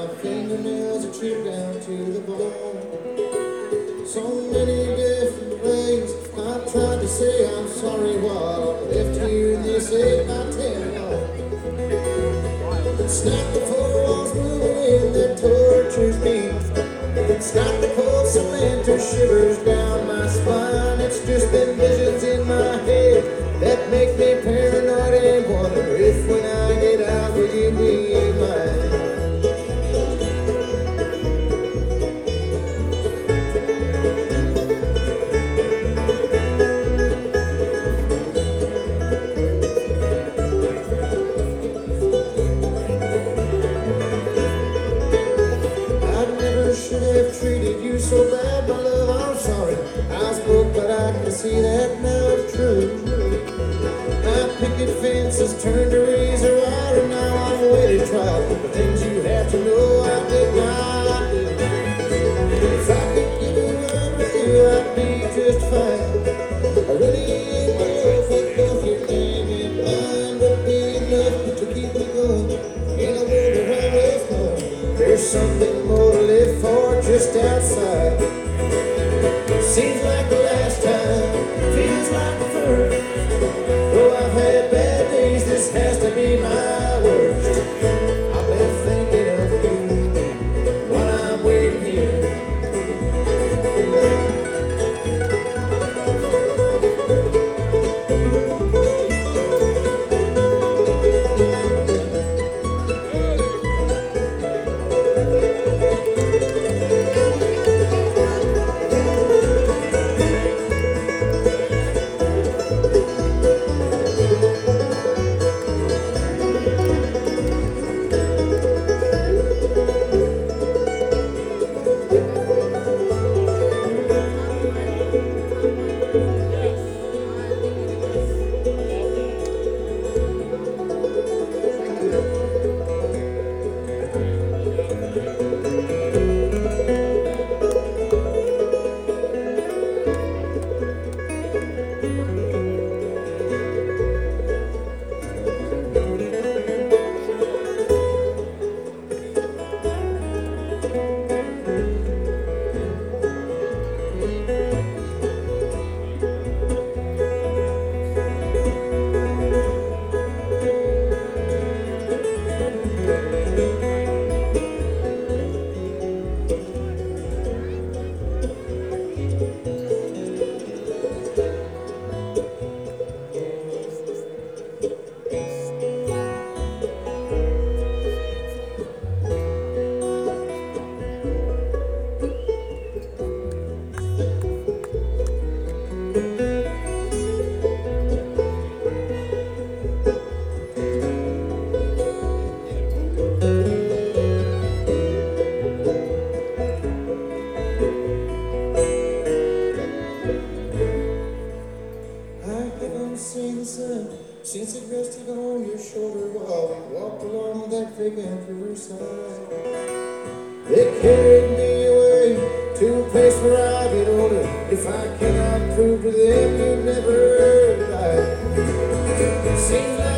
my fingernails are chipped down to the bone. So many different ways I've tried to say I'm sorry while I left you in this 8x10 long. It's not the four walls moving in that tortures me. It's not the cold cement or shivers down my spine. It's just them visions in my head that make me paranoid and wonder if when I get out will you be mine. Should have treated you so bad, my love, I'm sorry. I was broke, but I can see that now it's true. My picket fences turned to razor wire, and now I'm waiting trial. The things you have to know I did not do. If I could give it up with you, I'd be just fine. I really ain't know if both your name and mine would be enough to keep me going in a world where I was born. There's something more to live for just outside. Seems like the last time, feels like the first. Though I've had bad days, this has to be my worst. I've been thinking of you while I'm waiting here. Since it rested on your shoulder while we walked along that vacant riverside. They carried me away to a place where I'll get older. If I cannot prove to them you never died. Seems like